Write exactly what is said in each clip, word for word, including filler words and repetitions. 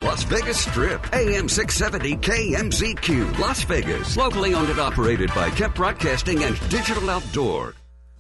Las Vegas Strip. A M six seventy K M Z Q. Las Vegas. Locally owned and operated by Kemp Broadcasting and Digital Outdoor.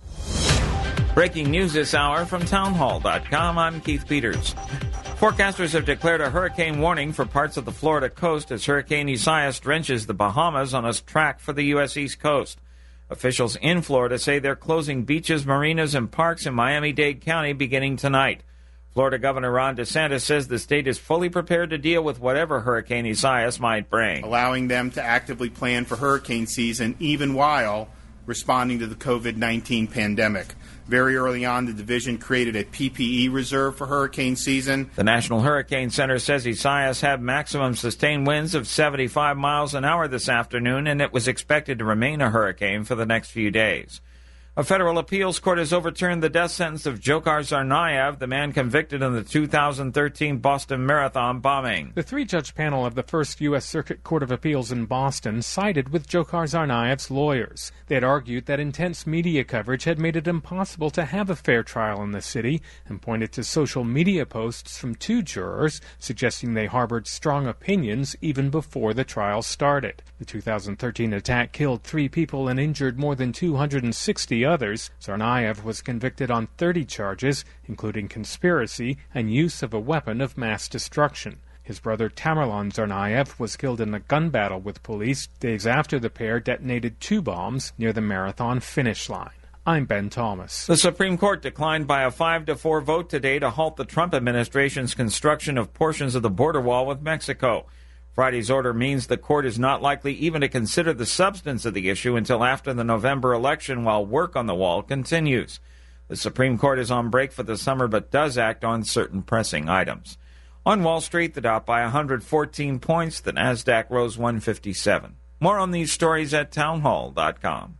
Breaking news this hour from townhall dot com. I'm Keith Peters. Forecasters have declared a hurricane warning for parts of the Florida coast as Hurricane Isaias drenches the Bahamas on its track for the U S East Coast. Officials in Florida say they're closing beaches, marinas, and parks in Miami-Dade County beginning tonight. Florida Governor Ron DeSantis says the state is fully prepared to deal with whatever Hurricane Isaias might bring, allowing them to actively plan for hurricane season even while responding to the covid nineteen pandemic. Very early on, the division created a P P E reserve for hurricane season. The National Hurricane Center says Isaias had maximum sustained winds of seventy-five miles an hour this afternoon, and it was expected to remain a hurricane for the next few days. A federal appeals court has overturned the death sentence of Dzhokhar Tsarnaev, the man convicted in the two thousand thirteen Boston Marathon bombing. The three-judge panel of the First U S. Circuit Court of Appeals in Boston sided with Dzhokhar Tsarnaev's lawyers. They had argued that intense media coverage had made it impossible to have a fair trial in the city and pointed to social media posts from two jurors suggesting they harbored strong opinions even before the trial started. The two thousand thirteen attack killed three people and injured more than two hundred sixty others. Tsarnaev was convicted on thirty charges, including conspiracy and use of a weapon of mass destruction. His brother Tamerlan Tsarnaev was killed in a gun battle with police days after the pair detonated two bombs near the marathon finish line. I'm Ben Thomas. The Supreme Court declined by a five to four vote today to halt the Trump administration's construction of portions of the border wall with Mexico. Friday's order means the court is not likely even to consider the substance of the issue until after the November election while work on the wall continues. The Supreme Court is on break for the summer but does act on certain pressing items. On Wall Street, the Dow by one hundred fourteen points, the Nasdaq rose one hundred fifty-seven. More on these stories at townhall dot com.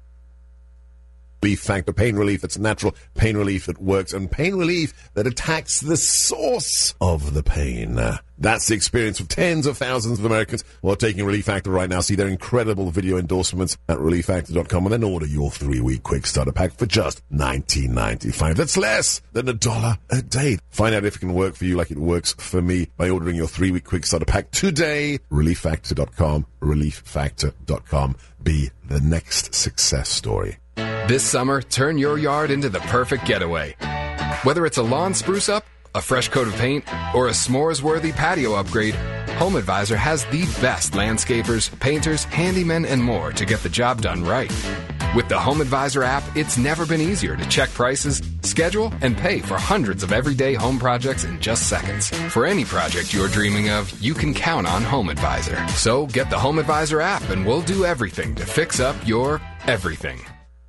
Relief Factor, pain relief that's natural, pain relief that works, and pain relief that attacks the source of the pain. That's the experience of tens of thousands of Americans who are taking Relief Factor right now. See their incredible video endorsements at relief factor dot com and then order your three-week quick starter pack for just nineteen ninety-five. That's less than a dollar a day. Find out if it can work for you like it works for me by ordering your three-week quick starter pack today. relief factor dot com, relief factor dot com. Be the next success story. This summer, turn your yard into the perfect getaway. Whether it's a lawn spruce up, a fresh coat of paint, or a s'mores-worthy patio upgrade, HomeAdvisor has the best landscapers, painters, handymen, and more to get the job done right. With the HomeAdvisor app, it's never been easier to check prices, schedule, and pay for hundreds of everyday home projects in just seconds. For any project you're dreaming of, you can count on HomeAdvisor. So get the HomeAdvisor app and we'll do everything to fix up your everything.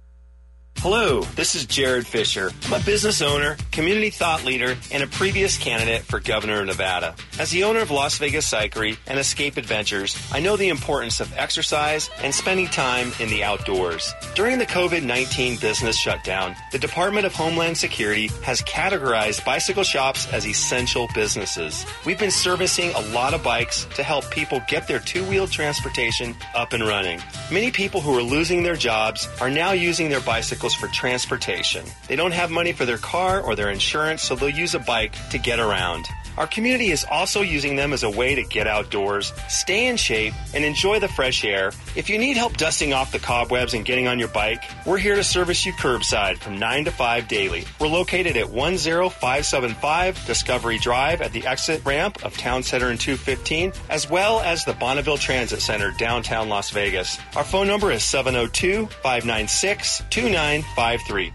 Hello, this is Jared Fisher. I'm a business owner, community thought leader, and a previous candidate for governor of Nevada. As the owner of Las Vegas Cyclery and Escape Adventures, I know the importance of exercise and spending time in the outdoors. During the covid nineteen business shutdown, the Department of Homeland Security has categorized bicycle shops as essential businesses. We've been servicing a lot of bikes to help people get their two-wheeled transportation up and running. Many people who are losing their jobs are now using their bicycles for transportation. They don't have money for their car or their insurance, so they'll use a bike to get around. Our community is also using them as a way to get outdoors, stay in shape, and enjoy the fresh air. If you need help dusting off the cobwebs and getting on your bike, we're here to service you curbside from nine to five daily. We're located at one oh five seven five Discovery Drive at the exit ramp of Town Center in two fifteen, as well as the Bonneville Transit Center, downtown Las Vegas. Our phone number is seven oh two, five nine six, two nine five three.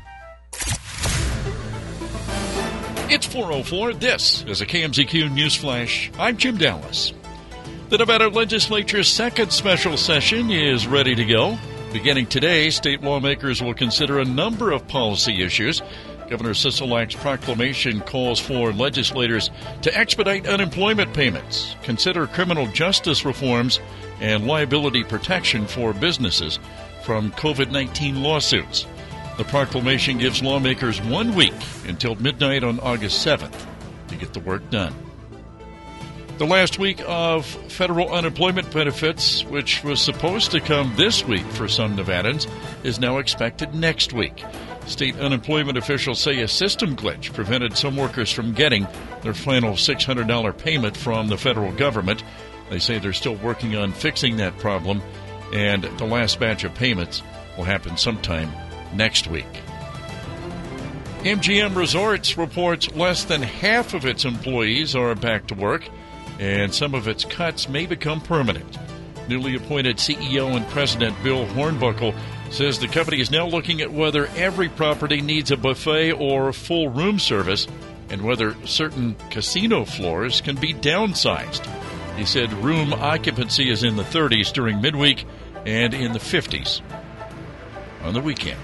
It's four oh four. This is a K M Z Q News Flash. I'm Jim Dallas. The Nevada Legislature's second special session is ready to go. Beginning today, state lawmakers will consider a number of policy issues. Governor Sisolak's proclamation calls for legislators to expedite unemployment payments, consider criminal justice reforms, and liability protection for businesses from covid nineteen lawsuits. The proclamation gives lawmakers one week until midnight on August seventh to get the work done. The last week of federal unemployment benefits, which was supposed to come this week for some Nevadans, is now expected next week. State unemployment officials say a system glitch prevented some workers from getting their final six hundred dollars payment from the federal government. They say they're still working on fixing that problem, and the last batch of payments will happen sometime next week. M G M Resorts reports less than half of its employees are back to work, and some of its cuts may become permanent. Newly appointed C E O and President Bill Hornbuckle says the company is now looking at whether every property needs a buffet or full room service and whether certain casino floors can be downsized. He said room occupancy is in the thirties during midweek and in the fifties on the weekend.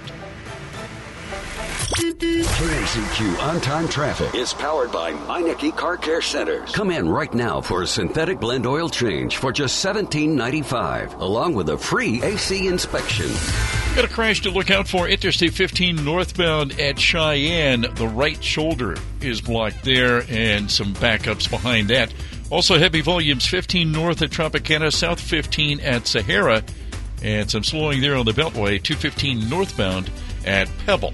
K M Z Q On-Time Traffic is powered by Meineke Car Care Centers. Come in right now for a synthetic blend oil change for just seventeen ninety-five, along with a free A C inspection. Got a crash to look out for. Interstate fifteen northbound at Cheyenne. The right shoulder is blocked there, and some backups behind that. Also heavy volumes fifteen north at Tropicana, south fifteen at Sahara, and some slowing there on the Beltway, two fifteen northbound at Pebble.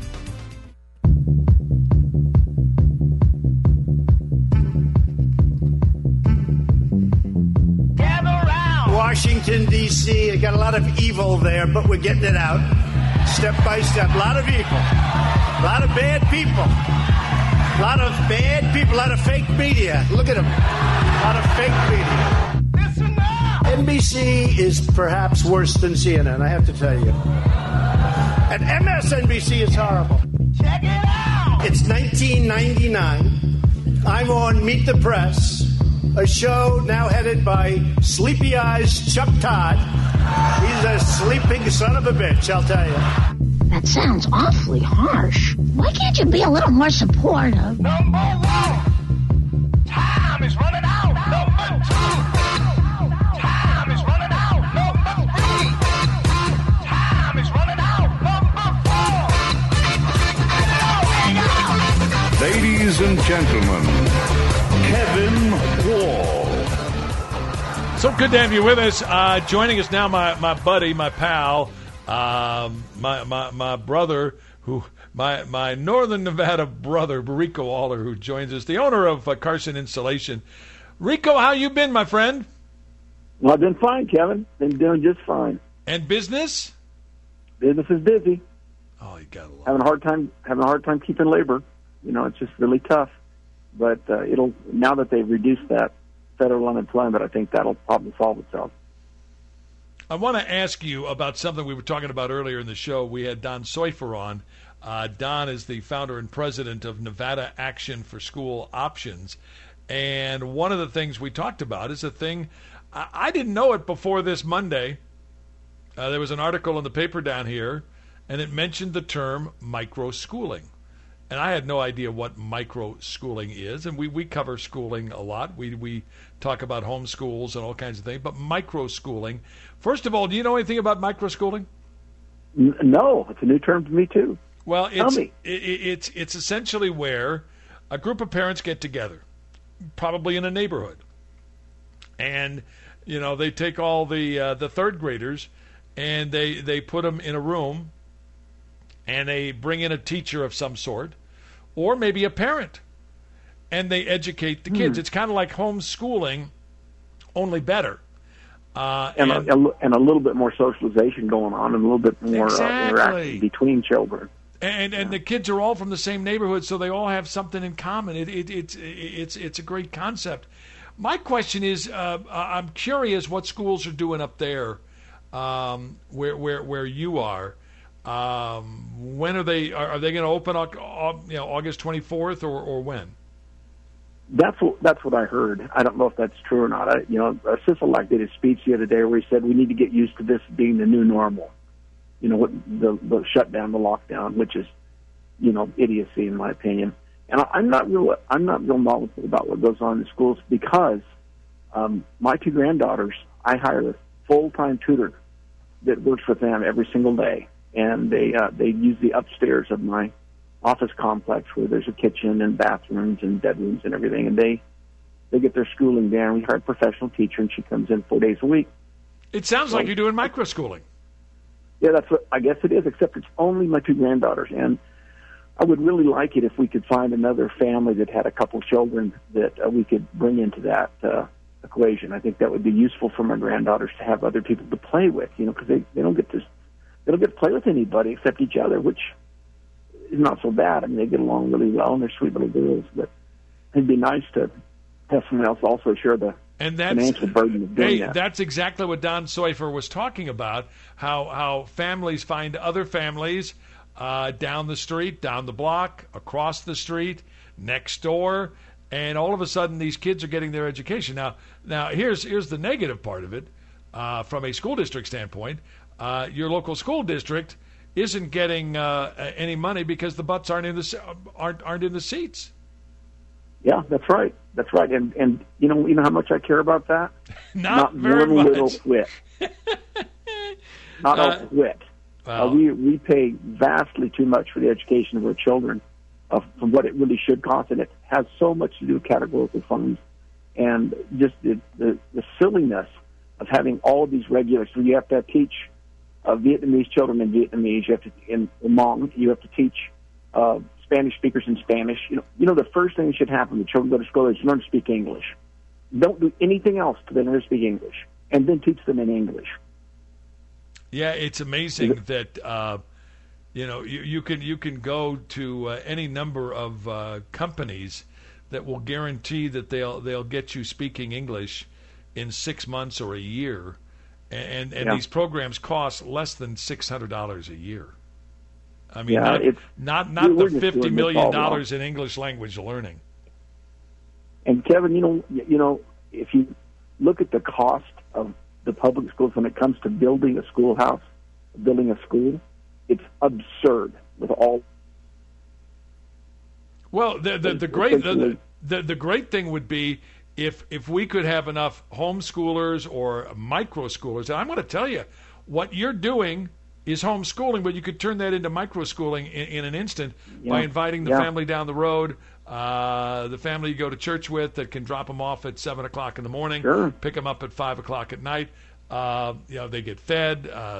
Washington, D C I got a lot of evil there, but we're getting it out step by step. A lot of evil. A lot of bad people. A lot of bad people. A lot of fake media. Look at them. A lot of fake media. Listen up. N B C is perhaps worse than C N N, I have to tell you. And M S N B C is horrible. Check it out. It's nineteen ninety-nine. I'm on Meet the Press, a show now headed by Sleepy Eyes Chuck Todd. He's a sleeping son of a bitch, I'll tell you. That sounds awfully harsh. Why can't you be a little more supportive? Number one, time is running out. Number two, time is running out. Number three, time is running out. Number four. Ladies and gentlemen, Kevin Wall. So good to have you with us. Uh, joining us now, my, my buddy, my pal, um, my, my my brother, who my my Northern Nevada brother, Rico Waller, who joins us, the owner of uh, Carson Installation. Rico, how you been, my friend? Well, I've been fine, Kevin. Been doing just fine. And business? Business is busy. Oh, you got a lot. Having a hard time having a hard time keeping labor. You know, it's just really tough. But uh, it'll now that they've reduced that federal unemployment, I think that'll probably solve itself. I want to ask you about something we were talking about earlier in the show. We had Don Seufer on. Uh, Don is the founder and president of Nevada Action for School Options. And one of the things we talked about is a thing, I, I didn't know it before this Monday. Uh, there was an article in the paper down here, and it mentioned the term micro-schooling. And I had no idea what micro-schooling is, and we, we cover schooling a lot. We we talk about homeschools and all kinds of things, but micro-schooling. First of all, do you know anything about micro-schooling? No, it's a new term to me, too. Well, it's, Tell me. It, it's, it's essentially where a group of parents get together, probably in a neighborhood, and you know they take all the uh, the third graders and they, they put them in a room, and they bring in a teacher of some sort, or maybe a parent, and they educate the kids. Hmm. It's kind of like homeschooling, only better. Uh, and, and, a, and a little bit more socialization going on, and a little bit more exactly. uh, interaction between children. And and yeah. the kids are all from the same neighborhood, so they all have something in common. It, it, it's it's it's a great concept. My question is, uh, I'm curious what schools are doing up there, um, where where where you are. Um, when are they? Are, are they going to open? You know, August twenty-fourth, or, or when? That's what that's what I heard. I don't know if that's true or not. I, you know, uh, Sisolak did his speech the other day where he said we need to get used to this being the new normal. You know, what the, the shutdown, the lockdown, which is, you know, idiocy in my opinion. And I, I'm not real I'm not real knowledgeable about what goes on in schools because um, my two granddaughters, I hire a full time tutor that works with them every single day. And they uh, they use the upstairs of my office complex where there's a kitchen and bathrooms and bedrooms and everything. And they they get their schooling there. We hire a professional teacher, and she comes in four days a week. It sounds so, like you're doing microschooling. Yeah, that's what I guess it is. Except it's only my two granddaughters, and I would really like it if we could find another family that had a couple children that uh, we could bring into that uh, equation. I think that would be useful for my granddaughters to have other people to play with, you know, because they, they don't get to they don't get to play with anybody except each other, which is not so bad. I mean, they get along really well, and they're sweet little girls. But it'd be nice to have someone else also share the and that's, financial burden of doing hey, that. That's exactly what Don Seufer was talking about, how how families find other families uh, down the street, down the block, across the street, next door, and all of a sudden these kids are getting their education. Now, now here's here's the negative part of it uh, from a school district standpoint. Uh, your local school district isn't getting uh, any money because the butts aren't in the aren't aren't in the seats. Yeah, that's right. That's right. And and you know you know how much I care about that? Not, Not very one much. little whit. Not Uh, a whit. well. Uh, we we pay vastly too much for the education of our children, uh, from what it really should cost, and it has so much to do with categorical funds, and just the the, the silliness of having all of these regulations. So you have to teach uh, Vietnamese children in Vietnamese. You have to in, in Hmong. You have to teach uh, Spanish speakers in Spanish. You know, you know the first thing that should happen when children go to school is learn to speak English. Don't do anything else to learn to speak English, and then teach them in English. Yeah, it's amazing that uh, you know you, you can you can go to uh, any number of uh, companies that will guarantee that they'll they'll get you speaking English in six months or a year, and and Yeah. these programs cost less than six hundred dollars a year. I mean, Yeah, not it's- not, not we're the just fifty doing this million all dollars in English language learning. And Kevin, you know, you know, if you look at the cost of the public schools when it comes to building a schoolhouse, building a school, it's absurd with all. Well, the the, the great the, the the great thing would be if if we could have enough homeschoolers or micro schoolers. And I'm going to tell you, what you're doing is homeschooling, but you could turn that into micro schooling in, in an instant Yeah. by inviting the Yeah. family down the road, uh, the family you go to church with that can drop them off at seven o'clock in the morning, Sure. pick them up at five o'clock at night. Uh, you know, they get fed. Uh,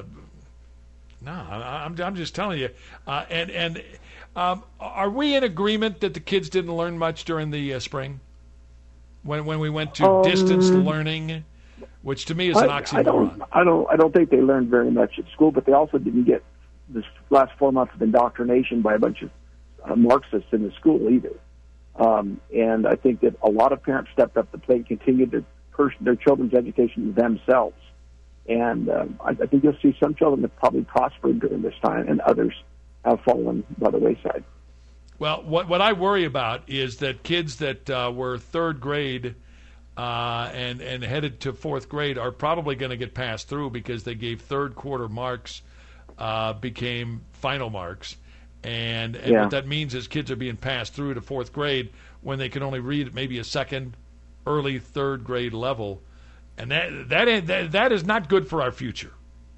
no, I, I'm I'm just telling you. Uh, and and um, are we in agreement that the kids didn't learn much during the uh, spring when when we went to Um, distance learning, which to me is an I, oxymoron. I don't, I don't, I don't think they learned very much at school, but they also didn't get this last four months of indoctrination by a bunch of uh, Marxists in the school either. Um, and I think that a lot of parents stepped up to the plate and continued to push their children's education themselves. And um, I, I think you'll see some children that probably prospered during this time, and others have fallen by the wayside. Well, what what I worry about is that kids that uh, were third grade uh, and and headed to fourth grade are probably going to get passed through because they gave third quarter marks uh, became final marks, and and Yeah. what that means is kids are being passed through to fourth grade when they can only read at maybe a second, early third grade level, and that that ain't, that, that is not good for our future.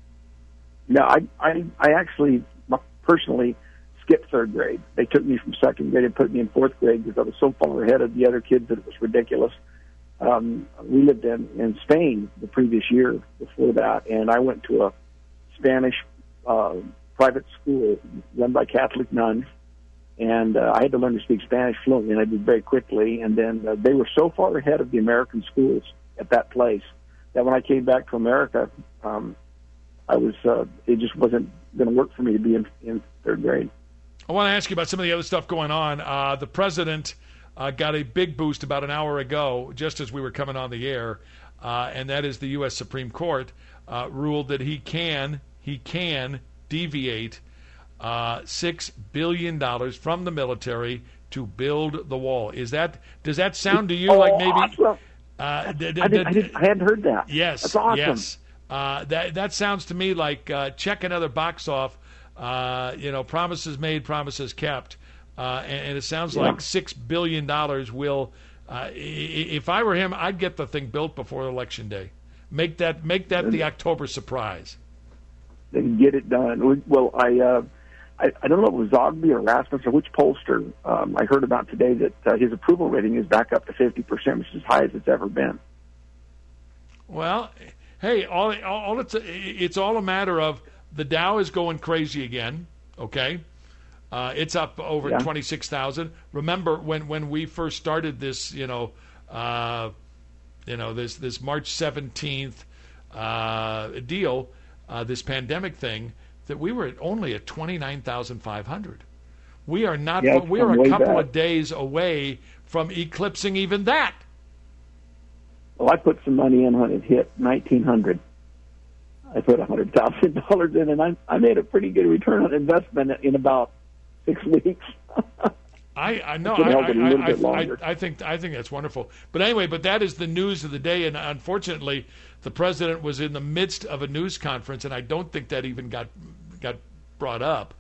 No, I, I, I actually personally skipped third grade. They took me from second grade and put me in fourth grade because I was so far ahead of the other kids that it was ridiculous. Um, we lived in, in Spain the previous year before that, and I went to a Spanish uh, private school run by Catholic nuns, and uh, I had to learn to speak Spanish fluently, and I did very quickly. And then uh, they were so far ahead of the American schools at that place that when I came back to America, um, I was uh, it just wasn't going to work for me to be in, in third grade. I want to ask you about some of the other stuff going on. Uh, the president uh, got a big boost about an hour ago, just as we were coming on the air, uh, and that is the U S Supreme Court uh, ruled that he can he can deviate uh, six billion dollars from the military to build the wall. Is that does that sound to you oh, like maybe? Awesome. Uh, d- d- I, did, I, d- did, I hadn't heard that. Yes, That's awesome. yes. Uh, that that sounds to me like uh, check another box off. Uh, you know, promises made, promises kept, uh, and, and it sounds Yeah. like six billion dollars will. Uh, i- if I were him, I'd get the thing built before election day. Make that make that the October surprise. They can get it done. Well, I, uh, I I don't know if it was Zogby or Rasmus or which pollster um, I heard about today that uh, his approval rating is back up to fifty percent, which is as high as it's ever been. Well, hey, all, all it's a, it's all a matter of the Dow is going crazy again. Okay, Uh, it's up over Yeah. twenty-six thousand. Remember when, when we first started this, you know, uh, you know this this March seventeenth uh, deal, uh, this pandemic thing, that we were at only at twenty-nine thousand five hundred. We are not. Yeah, it's we are come a way couple back. of days away from eclipsing even that. Well, I put some money in when it hit nineteen hundred. I put one hundred thousand dollars in, and I, I made a pretty good return on investment in about six weeks. I, I know. It I, held I, it a little I, bit I, longer. I think I think that's wonderful. But anyway, but that is the news of the day, and unfortunately, the president was in the midst of a news conference, and I don't think that even got got brought up.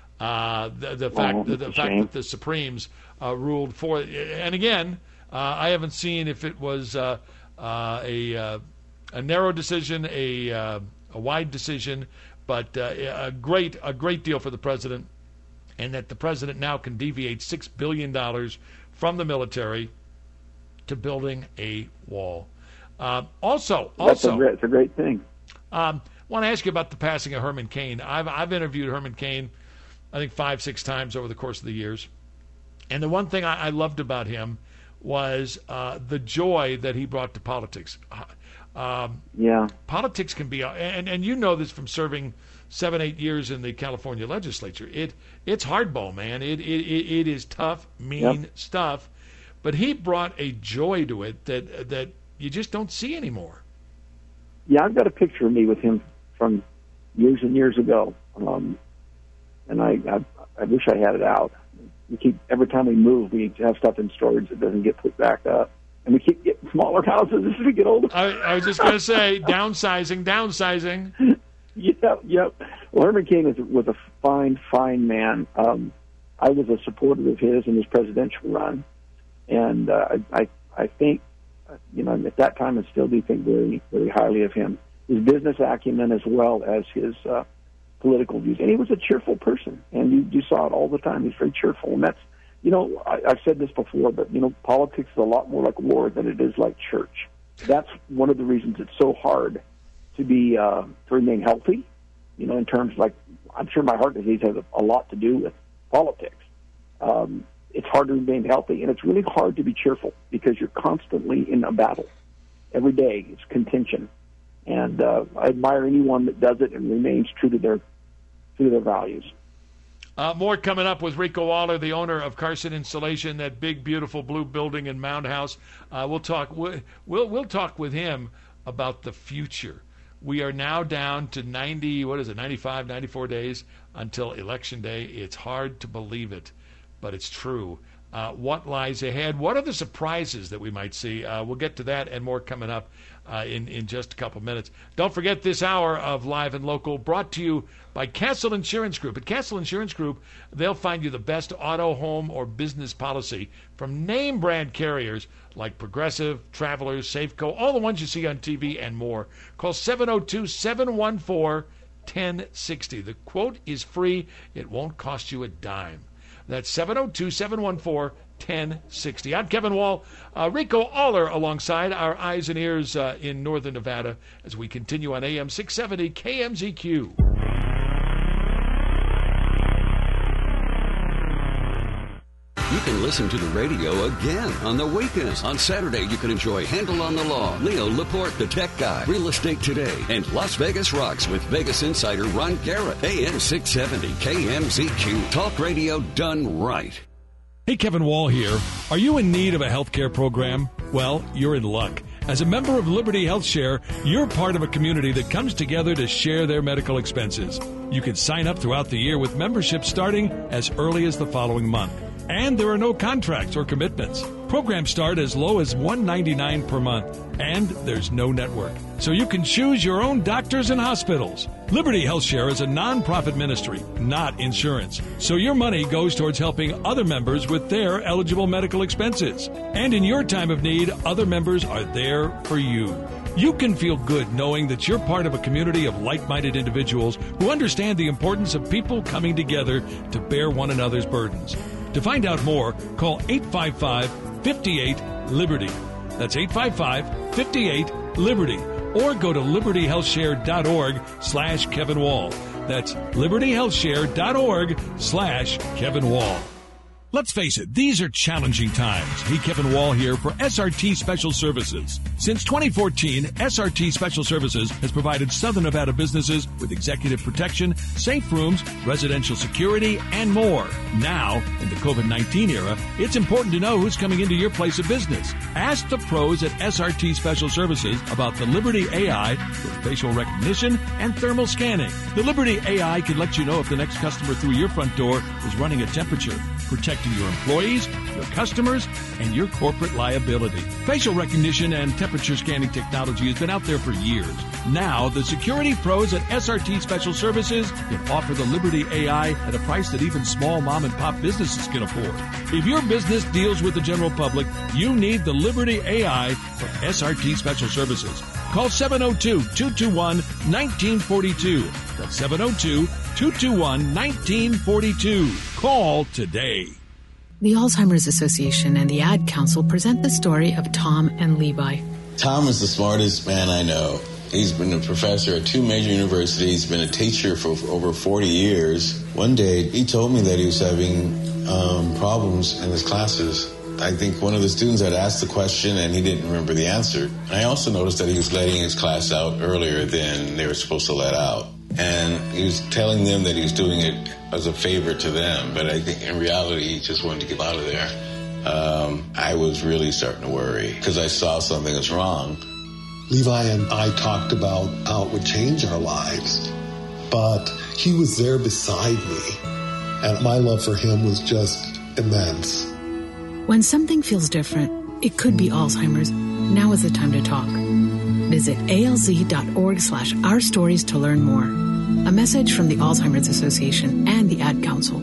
Uh, the the fact Oh, the, the that's a fact shame. that the Supremes uh, ruled for it, and again, uh, I haven't seen if it was uh, uh, a uh, a narrow decision, a uh, a wide decision, but uh, a great a great deal for the president. And that the president now can deviate six billion dollars from the military to building a wall. Uh, also, That's also, a great, it's a great thing. um, want to ask you about the passing of Herman Cain. I've I've interviewed Herman Cain, I think five six times over the course of the years, and the one thing I, I loved about him was uh, the joy that he brought to politics. Um, Yeah. Politics can be, and and you know this from serving seven, eight years in the California legislature. It it's hardball, man. It it it, it is tough, mean Yep. stuff. But he brought a joy to it that that you just don't see anymore. Yeah, I've got a picture of me with him from years and years ago, um, and I, I I wish I had it out. We keep every time we move, we have stuff in storage that doesn't get put back up, and we keep getting smaller houses as we get older. I, I was just going to say, downsizing, downsizing. Yep, yep. Well, Herman Cain was, was a fine, fine man. Um, I was a supporter of his in his presidential run, and uh, I, I, I think, uh, you know, at that time, I still do think very, very highly of him. His business acumen as well as his uh, political views, and he was a cheerful person, and you, you saw it all the time. He's very cheerful, and that's, you know, I, I've said this before, but you know, politics is a lot more like war than it is like church. That's one of the reasons it's so hard to be uh, to remain healthy, you know, in terms like, I'm sure my heart disease has a, a lot to do with politics. Um, it's hard to remain healthy, and it's really hard to be cheerful because you're constantly in a battle. Every day it's contention, and uh, I admire anyone that does it and remains true to their true to their values. Uh, more coming up with Rico Waller, the owner of Carson Insulation, that big, beautiful blue building in Mound House. Uh, we'll talk. We'll, we'll we'll talk with him about the future. We are now down to ninety, what is it, ninety-five, ninety-four days until Election Day. It's hard to believe it, but it's true. Uh, what lies ahead? What are the surprises that we might see? Uh, we'll get to that and more coming up uh, in, in just a couple minutes. Don't forget this hour of Live and Local brought to you by Castle Insurance Group. At Castle Insurance Group, they'll find you the best auto, home, or business policy from name brand carriers like Progressive, Travelers, Safeco, all the ones you see on T V and more. Call seven oh two, seven one four, one oh six oh. The quote is free. It won't cost you a dime. That's seven oh two, seven one four, one oh six oh. I'm Kevin Wall. Uh, Rico Aller alongside our eyes and ears uh, in northern Nevada as we continue on A M six seventy K M Z Q. You can listen to the radio again on the weekends. On Saturday, you can enjoy Handle on the Law, Leo Laporte, the tech guy, Real Estate Today, and Las Vegas Rocks with Vegas insider Ron Garrett. A M six seventy K M Z Q. Talk radio done right. Hey, Kevin Wall here. Are you in need of a health care program? Well, you're in luck. As a member of Liberty Health Share, you're part of a community that comes together to share their medical expenses. You can sign up throughout the year with membership starting as early as the following month. And there are no contracts or commitments. Programs start as low as one hundred ninety-nine dollars per month, and there's no network. So you can choose your own doctors and hospitals. Liberty Health Share is a nonprofit ministry, not insurance. So your money goes towards helping other members with their eligible medical expenses. And in your time of need, other members are there for you. You can feel good knowing that you're part of a community of like-minded individuals who understand the importance of people coming together to bear one another's burdens. To find out more, call eight five five, five eight, Liberty. That's eight five five, five eight, Liberty. Or go to liberty health share dot org slash Kevin Wall. That's liberty health share dot org slash Kevin Wall. Let's face it, these are challenging times. Hey, Kevin Wall here for S R T Special Services. Since twenty fourteen, S R T Special Services has provided Southern Nevada businesses with executive protection, safe rooms, residential security, and more. Now, in the COVID nineteen era, it's important to know who's coming into your place of business. Ask the pros at S R T Special Services about the Liberty A I for facial recognition and thermal scanning. The Liberty A I can let you know if the next customer through your front door is running a temperature, protecting your employees, your customers, and your corporate liability. Facial recognition and temperature scanning technology has been out there for years. Now, the security pros at S R T Special Services can offer the Liberty A I at a price that even small mom-and-pop businesses can afford. If your business deals with the general public, you need the Liberty A I from S R T Special Services. Call seven oh two, two two one, one nine four two. That's seven oh two, two two one, one nine four two. Call today. The Alzheimer's Association and the Ad Council present the story of Tom and Levi. Tom is the smartest man I know. He's been a professor at two major universities, been a teacher for over forty years. One day, he told me that he was having um, problems in his classes. I think one of the students had asked the question and he didn't remember the answer. I also noticed that he was letting his class out earlier than they were supposed to let out. And he was telling them that he was doing it as a favor to them, but I think in reality he just wanted to get out of there. Um, I was really starting to worry because I saw something was wrong. Levi and I talked about how it would change our lives, but he was there beside me, and my love for him was just immense. When something feels different, it could be Alzheimer's. Now is the time to talk. Visit alz.org slash our stories to learn more. A message from the Alzheimer's Association and the Ad Council.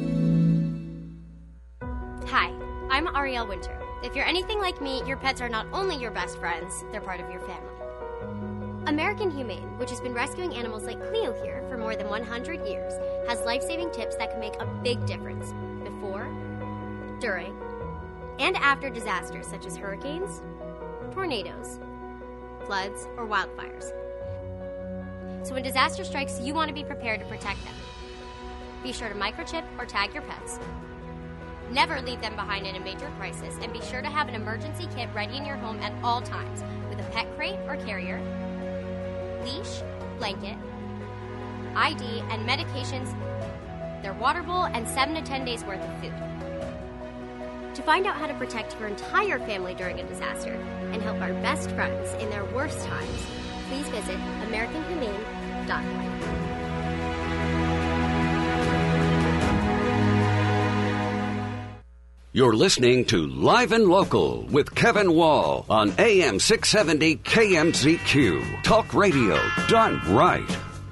Hi, I'm Ariel Winter. If you're anything like me, your pets are not only your best friends, they're part of your family. American Humane, which has been rescuing animals like Cleo here for more than one hundred years, has life-saving tips that can make a big difference before, during, and after disasters such as hurricanes, tornadoes, floods, or wildfires. So when disaster strikes, you want to be prepared to protect them. Be sure to microchip or tag your pets. Never leave them behind in a major crisis, and be sure to have an emergency kit ready in your home at all times with a pet crate or carrier, leash, blanket, I D, and medications, their water bowl, and seven to ten days worth of food. To find out how to protect your entire family during a disaster and help our best friends in their worst times, please visit american humane dot org. You're listening to Live and Local with Kevin Wall on A M six seventy K M Z Q. Talk radio done right.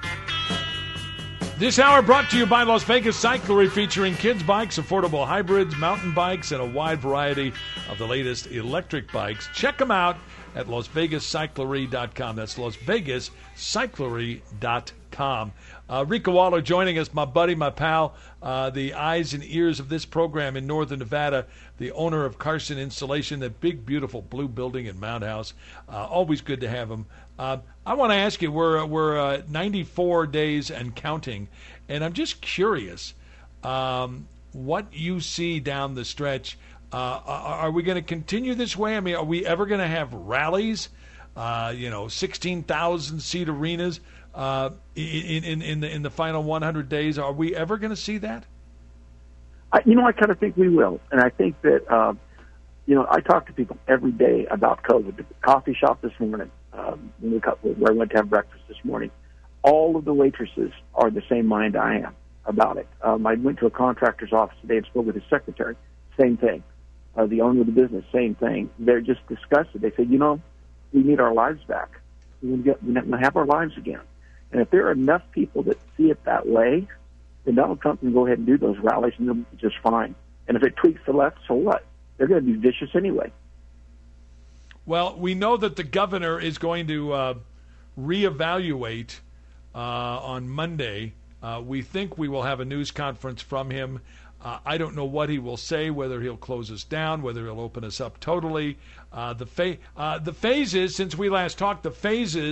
This hour brought to you by Las Vegas Cyclery, featuring kids' bikes, affordable hybrids, mountain bikes, and a wide variety of the latest electric bikes. Check them out at las vegas cyclery dot com. That's las vegas cyclery dot com. Uh, Rico Waller joining us, my buddy, my pal, uh, the eyes and ears of this program in Northern Nevada, the owner of Carson Insulation, that big, beautiful blue building in Mount House. Uh, always good to have him. Uh, I want to ask you, we're, we're uh, ninety-four days and counting, and I'm just curious um, what you see down the stretch. Uh, are we going to continue this way? I mean, are we ever going to have rallies, uh, you know, sixteen thousand seat arenas uh, in, in, in, the, in the final one hundred days? Are we ever going to see that? I, you know, I kind of think we will. And I think that, uh, you know, I talk to people every day about COVID. The coffee shop this morning, um, where I went to have breakfast this morning, all of the waitresses are the same mind I am about it. Um, I went to a contractor's office today and spoke with his secretary. Same thing. Uh, the owner of the business, same thing. They're just disgusted. They say, you know, we need our lives back. We want to get, we want to have our lives again. And if there are enough people that see it that way, then Donald Trump can go ahead and do those rallies and they'll be just fine. And if it tweaks the left, so what? They're going to be vicious anyway. Well, we know that the governor is going to uh, reevaluate uh, on Monday. Uh, we think we will have a news conference from him. Uh, I don't know what he will say, whether he'll close us down, whether he'll open us up totally. Uh, the, fa- uh, the phases, since we last talked, the phases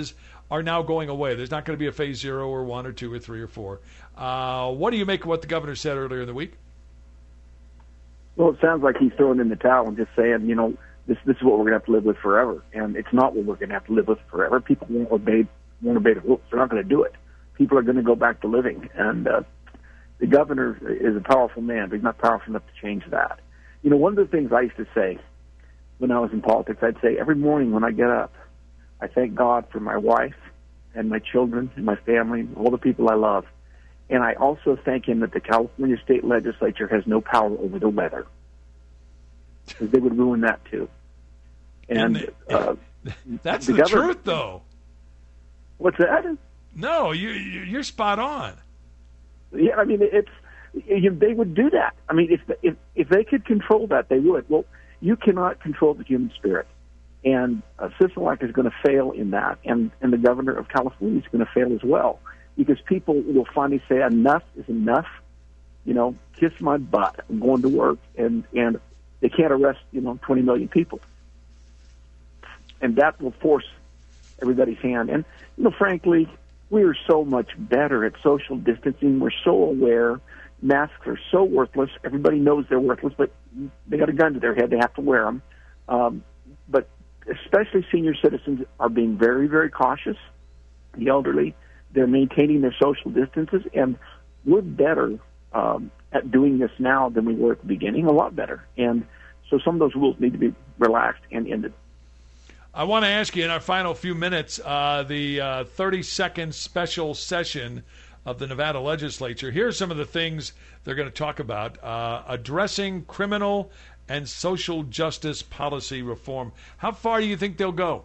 are now going away. There's not going to be a phase zero or one or two or three or four. Uh, what do you make of what the governor said earlier in the week? Well, it sounds like he's throwing in the towel and just saying, you know, this this is what we're going to have to live with forever, and it's not what we're going to have to live with forever. People won't obey won't obey the rules. They're not going to do it. People are going to go back to living, and uh, the governor is a powerful man, but he's not powerful enough to change that. You know, one of the things I used to say when I was in politics, I'd say every morning when I get up, I thank God for my wife and my children and my family and all the people I love. And I also thank him that the California state legislature has no power over the weather, because they would ruin that too. And, and uh, that's the, the governor, truth, though. What's that? No, you, you you're spot on. Yeah, I mean, it's you, they would do that. I mean, if if if they could control that, they would. Well, you cannot control the human spirit, and uh, Sisolak is going to fail in that, and and the governor of California is going to fail as well, because people will finally say enough is enough. You know, kiss my butt. I'm going to work, and and they can't arrest you know twenty million people, and that will force everybody's hand. And you know, frankly, we are so much better at social distancing. We're so aware. Masks are so worthless. Everybody knows they're worthless, but they got a gun to their head. They have to wear them. Um, but especially senior citizens are being very, very cautious. The elderly, they're maintaining their social distances, and we're better um, at doing this now than we were at the beginning, a lot better. And so some of those rules need to be relaxed and ended. I want to ask you in our final few minutes, uh, the uh, thirty-second special session of the Nevada legislature. Here are some of the things they're going to talk about. Uh, addressing criminal and social justice policy reform. How far do you think they'll go?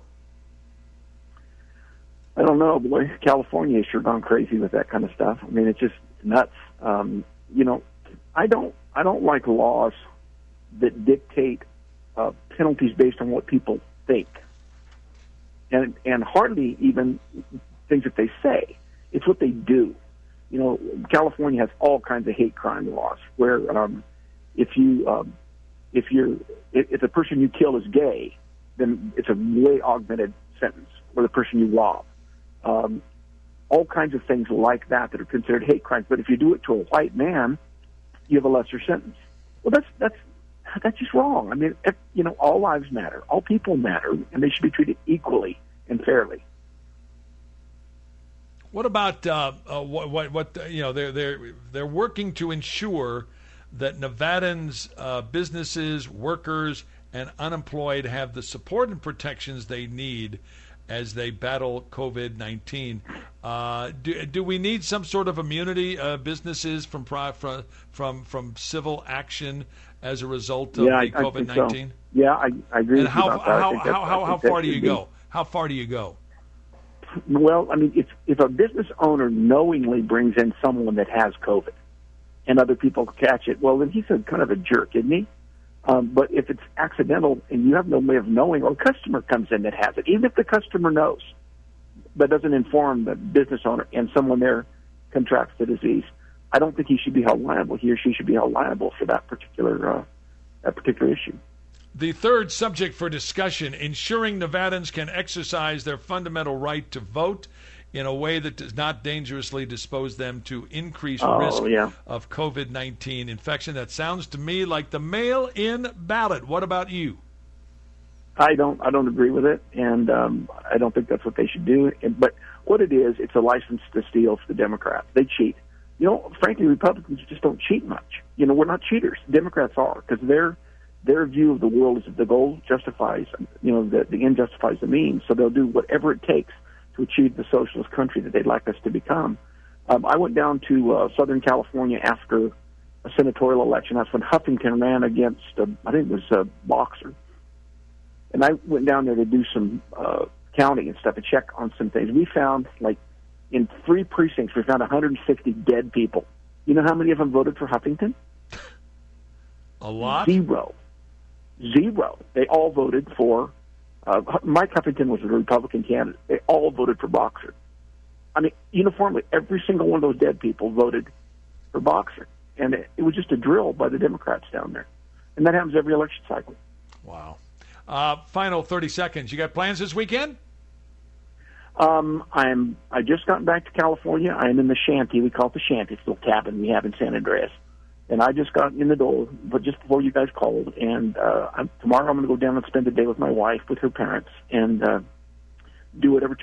I don't know. Boy, California has sure gone crazy with that kind of stuff. I mean, it's just nuts. Um, you know, I don't, I don't like laws that dictate uh, penalties based on what people think. And, and hardly even things that they say. It's what they do. You know, California has all kinds of hate crime laws where um, if you um, if you're if, if the person you kill is gay, then it's a way augmented sentence. Or the person you rob, um, all kinds of things like that that are considered hate crimes. But if you do it to a white man, you have a lesser sentence. Well, that's that's that's just wrong. I mean, if, you know, all lives matter, all people matter, and they should be treated equally and fairly. What about uh, uh, what, what? What you know? They're they're they're working to ensure that Nevadans, uh, businesses, workers, and unemployed have the support and protections they need as they battle COVID nineteen. Uh, do do we need some sort of immunity, uh, businesses from from from from civil action as a result of yeah, the COVID nineteen? So. Yeah, I, I agree. And with how you about how that. how how, how far do you go? How far do you go? Well, I mean, if if a business owner knowingly brings in someone that has COVID and other people catch it, well, then he's a kind of a jerk, isn't he? Um, but if it's accidental and you have no way of knowing, or a customer comes in that has it, even if the customer knows but doesn't inform the business owner and someone there contracts the disease, I don't think he should be held liable. He or she should be held liable for that particular uh, that particular issue. The third subject for discussion, ensuring Nevadans can exercise their fundamental right to vote in a way that does not dangerously dispose them to increased oh, risk yeah. of COVID nineteen infection. That sounds to me like the mail-in ballot. What about you? I don't I don't agree with it, and um, I don't think that's what they should do. But what it is, it's a license to steal for the Democrats. They cheat. You know, frankly, Republicans just don't cheat much. You know, we're not cheaters. Democrats are, because they're Their view of the world is that the goal justifies, you know, the, the end justifies the means. So they'll do whatever it takes to achieve the socialist country that they'd like us to become. Um, I went down to uh, Southern California after a senatorial election. That's when Huffington ran against, uh, I think it was a boxer. And I went down there to do some uh, counting and stuff to check on some things. We found, like, in three precincts, we found one hundred sixty dead people. You know how many of them voted for Huffington? A lot? Zero. Zero. They all voted for, uh, Mike Huffington was a Republican candidate. They all voted for Boxer. I mean, uniformly, every single one of those dead people voted for Boxer. And it, it was just a drill by the Democrats down there. And that happens every election cycle. Wow. Uh, final thirty seconds. You got plans this weekend? Um, I'm. I just gotten back to California. I'm in the shanty. We call it the shanty. It's a little cabin we have in San Andreas. And I just got in the door, but just before you guys called. And uh, I'm, tomorrow I'm going to go down and spend the day with my wife, with her parents, and uh, do whatever